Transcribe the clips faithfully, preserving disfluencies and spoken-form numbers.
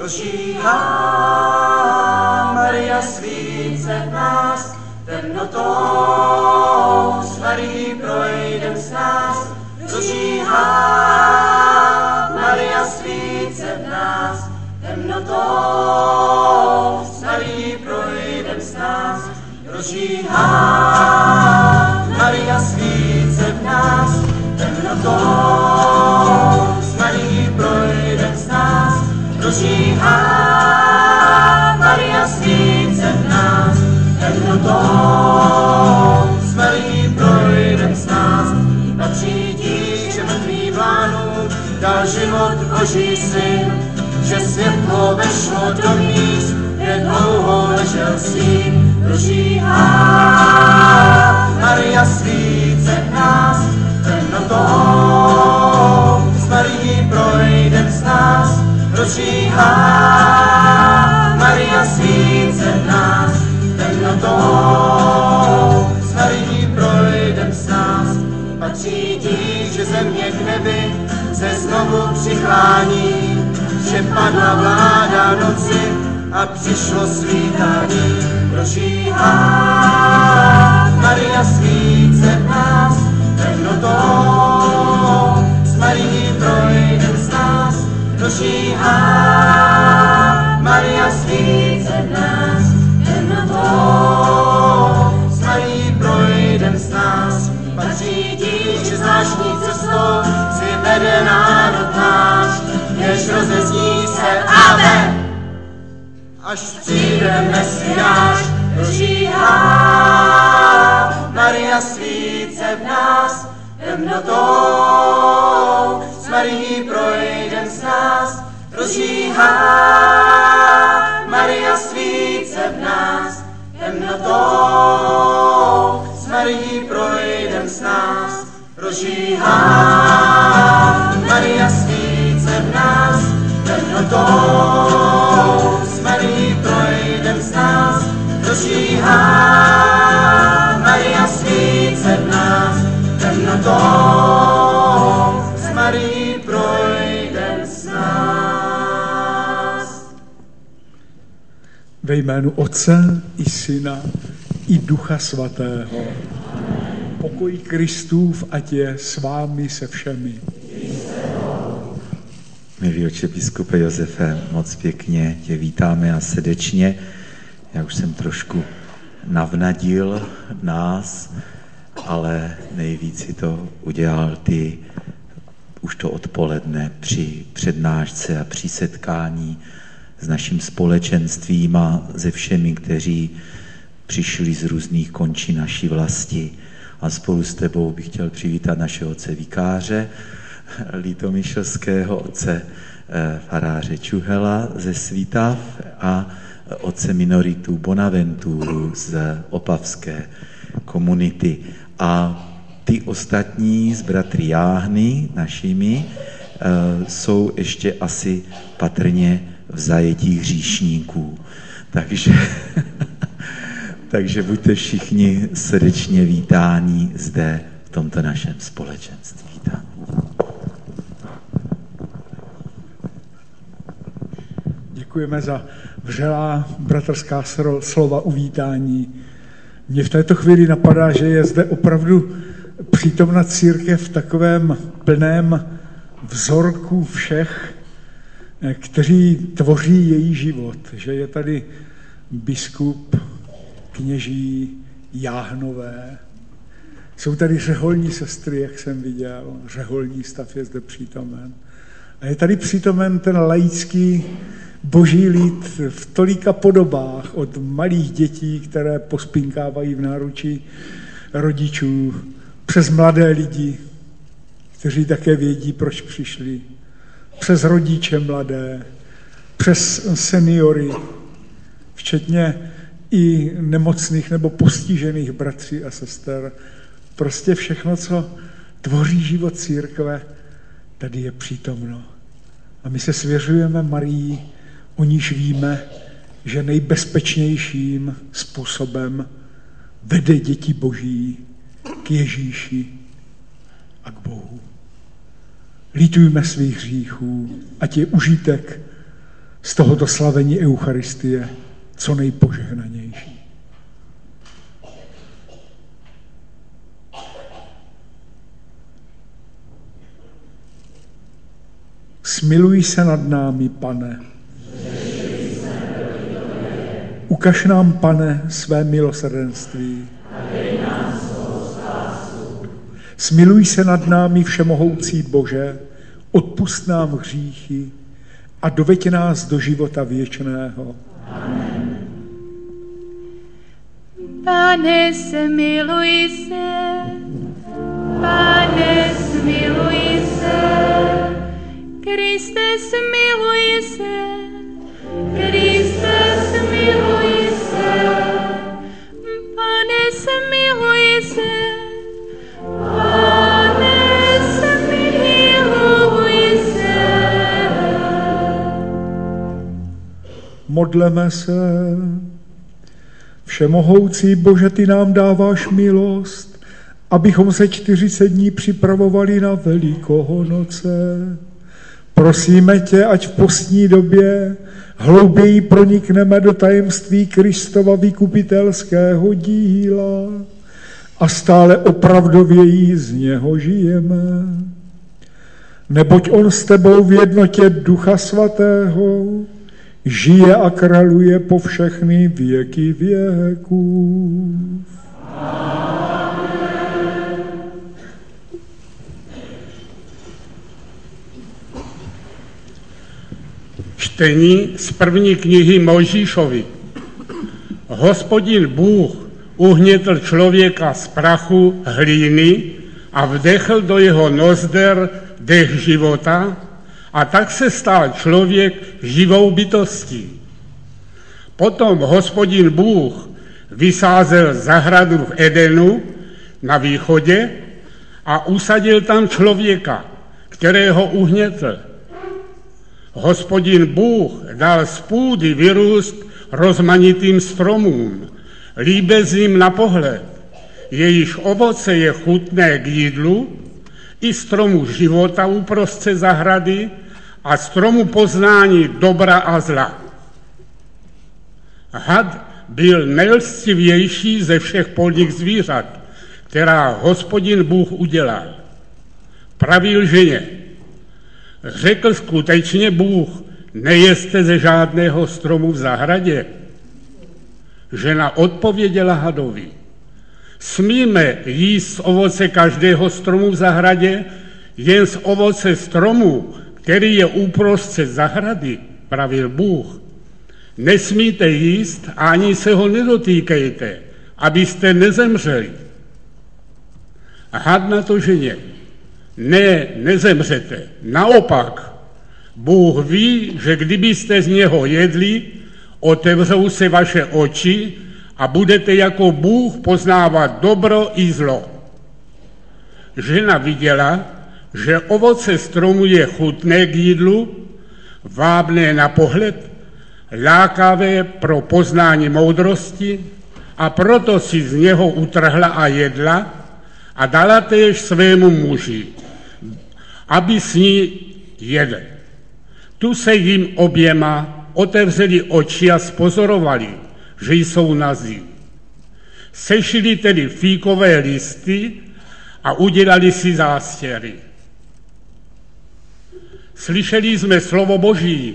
prožíhá. Maria svíce v nás, temnotou s Marií projdem s nás, prožíhá. Maria svíce v nás, temnotou s Marií projdem s nás, prožíhá. Maria svíce v nás, temnotou s Marií projdem s nás, prožíhá. Maria svíce v nás, temnotou s Marií projdem s nás, patří ti, že mrtvý vlánu dal život Boží syn, že světlo vešlo do míst, kde dlouho ležel stín, prožíhá. Maria svíce v nás, temnotou s Marií projdem s nás, prožíhá. Maria svíce v nás, temnotou s Marií projdem s nás, patří ti, že země k nebi se znovu přiklání, že padla vláda noci a přišlo svítání, prožíhá. Maria svíce v nás, temnotou s Marií projdem s nás, prožíhá. Maria svíce v nás, temnotou s Marií projdem s nás, patří ti, že zvláštní cestou si vede národ náš, jež rozezní se Ave, až přijde Mesiáš, prožíhá. Maria svíce v nás, temnotou s Marií projdem s nás, prožíhá. Maria svíce v nás, temnotou s Marií projdem s nás, prožíhá. Maria svíce v nás, temnotou s Marií projdem s nás, prožíhá. Maria svíce v nás, temnotou s Marií projdem s nás. Ve jménu Otce i Syna i Ducha Svatého. Pokoj Kristův, ať je s vámi se všemi. Milý otče biskupe Josefe, moc pěkně tě vítáme a srdečně. Já už jsem trošku navnadil nás, ale nejvíc si to udělal ty už to odpoledne při přednášce a při setkání s naším společenstvím a se všemi, kteří přišli z různých končin naší vlasti. A spolu s tebou bych chtěl přivítat našeho otce vikáře litomyšlského, otce faráře Čuhela ze Svitav a otce minoritu Bonaventuru z opavské komunity. A ty ostatní z bratry Jáhny, našimi, jsou ještě asi patrně v zajetí hříšníků. Takže, takže buďte všichni srdečně vítáni zde v tomto našem společenství. Vítám. Děkujeme za vřelá bratrská slova uvítání. Mně v této chvíli napadá, že je zde opravdu přítomna církev v takovém plném vzorku všech, kteří tvoří její život. Že je tady biskup, kněží, jáhnové. Jsou tady řeholní sestry, jak jsem viděl. Řeholní stav je zde přítomen. A je tady přítomen ten laický boží lid v tolika podobách, od malých dětí, které pospinkávají v náručí rodičů, přes mladé lidi, kteří také vědí, proč přišli, přes rodiče mladé, přes seniory, včetně i nemocných nebo postižených bratří a sester. Prostě všechno, co tvoří život církve, tady je přítomno. A my se svěřujeme Marii, o níž víme, že nejbezpečnějším způsobem vede děti Boží k Ježíši a k Bohu. Lítujme svých hříchů, ať je užitek z tohoto slavení Eucharistie co nejpožehnanější. Smiluj se nad námi, Pane. Ukaž nám, Pane, své milosrdenství. Smiluj se nad námi, všemohoucí Bože, odpusť nám hříchy a doveď nás do života věčného. Amen. Pane, smiluj se, Pane, smiluj se, Kriste, smiluj se, Kriste, smiluj se, Pane, smiluj se, Pane, smiluj se. Modleme se. Všemohoucí Bože, ty nám dáváš milost, abychom se čtyřicet dní připravovali na Velikonoce. Prosíme tě, ať v postní době hlouběji pronikneme do tajemství Kristova vykupitelského díla a stále opravdověji z něho žijeme. Neboť on s tebou v jednotě Ducha Svatého žije a králuje po všechny věky věků. Čtení z první knihy Mojžíšovi. Hospodin Bůh uhnětl člověka z prachu hlíny a vdechl do jeho nozder dech života, a tak se stal člověk živou bytostí. Potom Hospodin Bůh vysázel zahradu v Edenu na východě a usadil tam člověka, kterého uhnětl. Hospodin Bůh dal z půdy vyrůst rozmanitým stromům, líbezným na pohled, jejíž ovoce je chutné k jídlu, i stromu života uprostřed zahrady a stromu poznání dobra a zla. Had byl nejlstivější ze všech polních zvířat, která Hospodin Bůh udělal. Pravil ženě: řekl skutečně Bůh, nejeste ze žádného stromu v zahradě? Žena odpověděla hadovi: smíme jíst z ovoce každého stromu v zahradě, jen z ovoce stromu, který je uprostřed zahrady, pravil Bůh. Nesmíte jíst a ani se ho nedotýkejte, abyste nezemřeli. A had na to ženě: ne, nezemřete, naopak. Bůh ví, že kdybyste z něho jedli, otevřou se vaše oči a budete jako Bůh poznávat dobro i zlo. Žena viděla, že ovoce stromu je chutné k jídlu, vábné na pohled, lákavé pro poznání moudrosti, a proto si z něho utrhla a jedla a dala též svému muži, aby s ní jedl. Tu se jim oběma otevřeli oči a spozorovali, že jsou nazí. Sešili tedy fíkové listy a udělali si zástěry. Slyšeli jsme slovo Boží.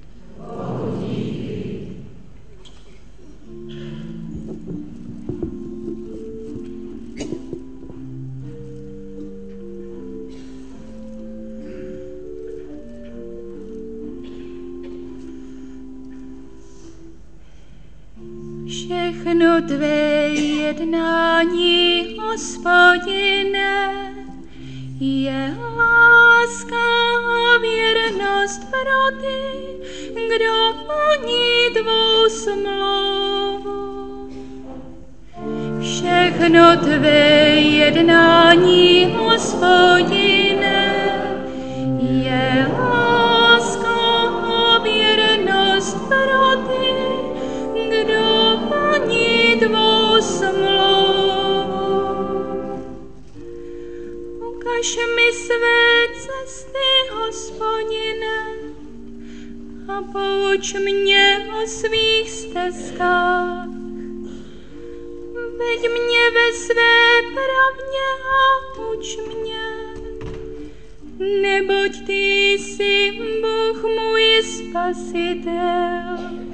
Všechno tvé jednání, Hospodine, je láska a věrnost pro ty, kdo plní tvou smlouvu. Všechno tvé jednání, Hospodine, je láska a věrnost pro ty, kdo plní tvou smlouvu. Ukaž mi své cesty, Hospodine, a pouč mě o svých stezkách. Veď mě ve své pravdě a uč mě, neboť ty jsi Bůh můj spasitel.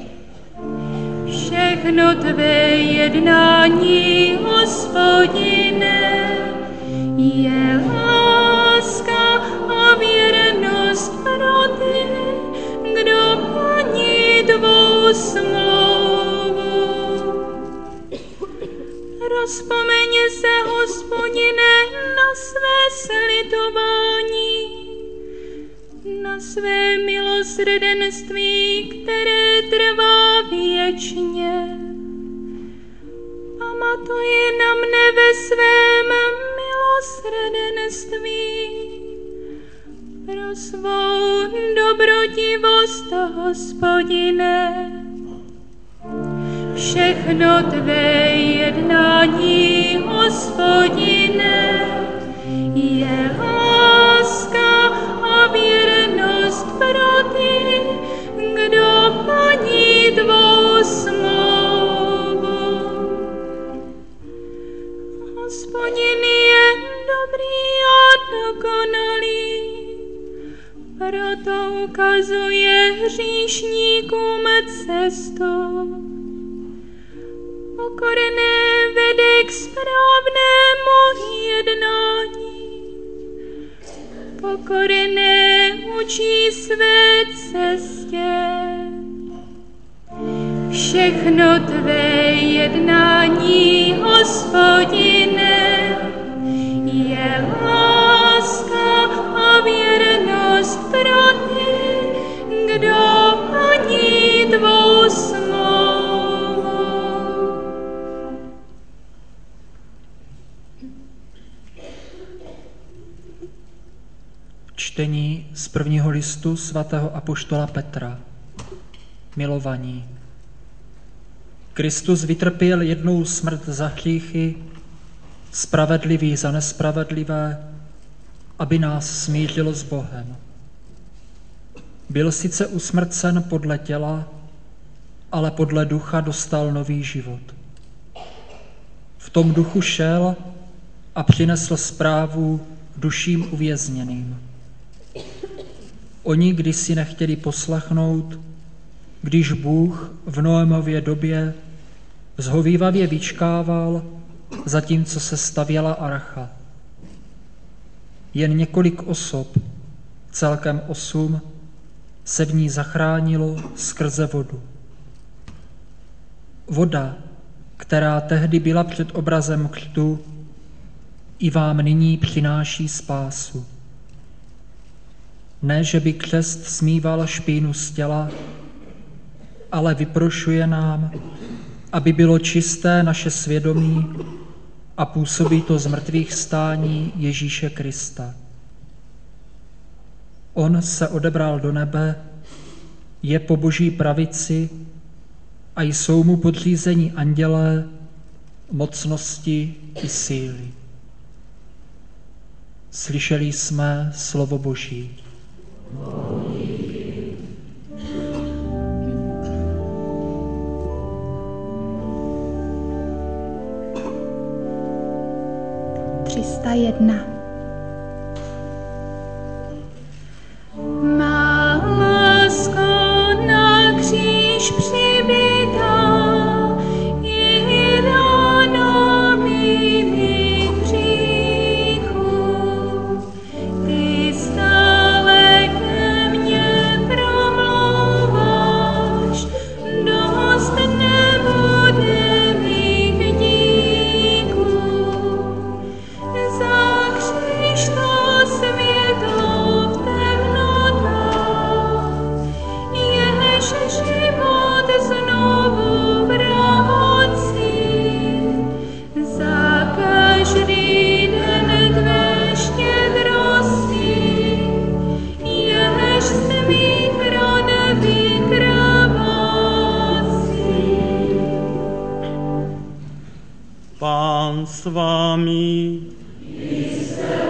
Všechno tvé jednání, Hospodine, je láska a věrnost pro ty, kdo plní tvou smlouvu. Rozpomeň se, Hospodine, na své slitování, na své milosrdenství, které trvá věčně. Pamatuj na mne ve svém milosrdenství pro svou dobrotivost, Hospodine. Všechno tvé jednání, Hospodine, je láska a věrnost pro ty, kdo plní tvou smlouvu. Hospodin je dobrý a dokonalý, proto ukazuje hříšníkům cestu. Pokorné vede k správnému jednání, pokorné učí své cestě. Všechno tvé jednání, Hospodine, je láska a věrnost pro ty, kdo plní tvou smlouvu. Čtení z prvního listu svatého apoštola Petra. Milovaní, Kristus vytrpěl jednou smrt za hříchy, spravedlivý za nespravedlivé, aby nás smířil s Bohem. Byl sice usmrcen podle těla, ale podle ducha dostal nový život. V tom duchu šel a přinesl zprávu duším uvězněným. Oni kdysi nechtěli poslechnout, když Bůh v Noémově době zhovívavě vyčkával, zatímco se stavěla archa. Jen několik osob, celkem osm, se v ní zachránilo skrze vodu. Voda, která tehdy byla před obrazem křtu, i vám nyní přináší spásu. Ne, že by křest smýval špínu z těla, ale vyprošuje nám, aby bylo čisté naše svědomí a působí to z mrtvých stání Ježíše Krista. On se odebral do nebe, je po Boží pravici a jsou mu podřízení andělé, mocnosti i síly. Slyšeli jsme slovo Boží. tři sta jedna. Má lásko na kříž přibitá, i ráno mých hříchů. Ty stále ke mně promlouváš, dost nebude mých díků. Za kříž to světlo v temnotách, jež život znovu vrací. Za každý den tvé štědrosti, jež z mých ran vykrvácí. Pán s vámi.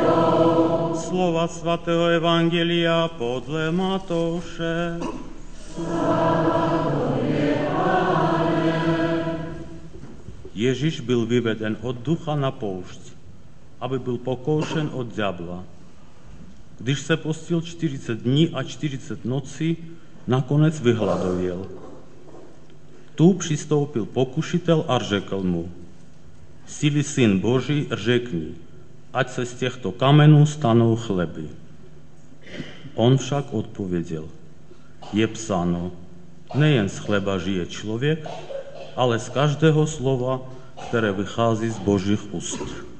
Slova svatého Evangelia podle Matouše. Ježíš byl vyveden od ducha na poušť, aby byl pokoušen od ďábla. Když se postil čtyřicet dní a čtyřicet nocí, nakonec vyhladověl. Tu přistoupil pokušitel a řekl mu: Jsi-li syn Boží, řekni, ať se z těchto kamenů stanou chleby. On však odpověděl: Je psáno, nejen z chleba žije člověk, ale z každého slova, které vychází z Božích úst.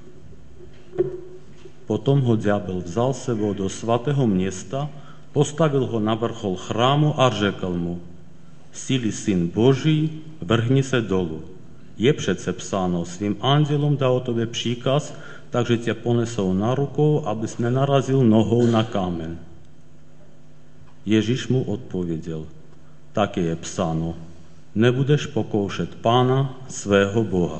Potom ho ďábel vzal sebou do svatého města, postavil ho na vrchol chrámu a řekl mu: Jsi-li syn Boží, vrhni se dolů. Je přece psáno, svým andělům dá o tobě příkaz, takže tě ponesou na rukou, abys nenarazil nohou na kámen. Ježíš mu odpověděl: Také je psáno, nebudeš pokoušet Pána svého Boha.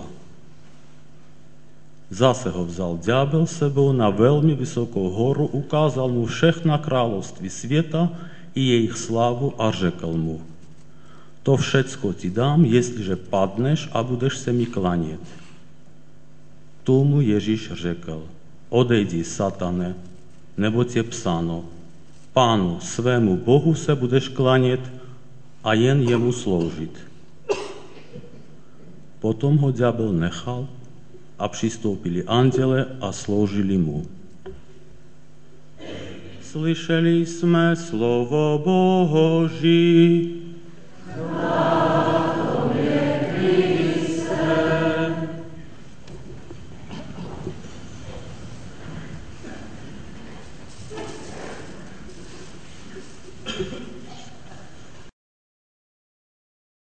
Zase ho vzal ďábel sebou na velmi vysokou horu, ukázal mu všechna království světa i jejich slávu a řekl mu: To všecko ti dám, jestliže padneš a budeš se mi klanět. Tu mu Ježíš řekl: Odejdi, satane, neboť je psáno, Pánu svému Bohu se budeš klanět a jen jemu sloužit. Potom ho ďábel nechal a přistoupili anděle a sloužili mu. Slyšeli jsme slovo Boží.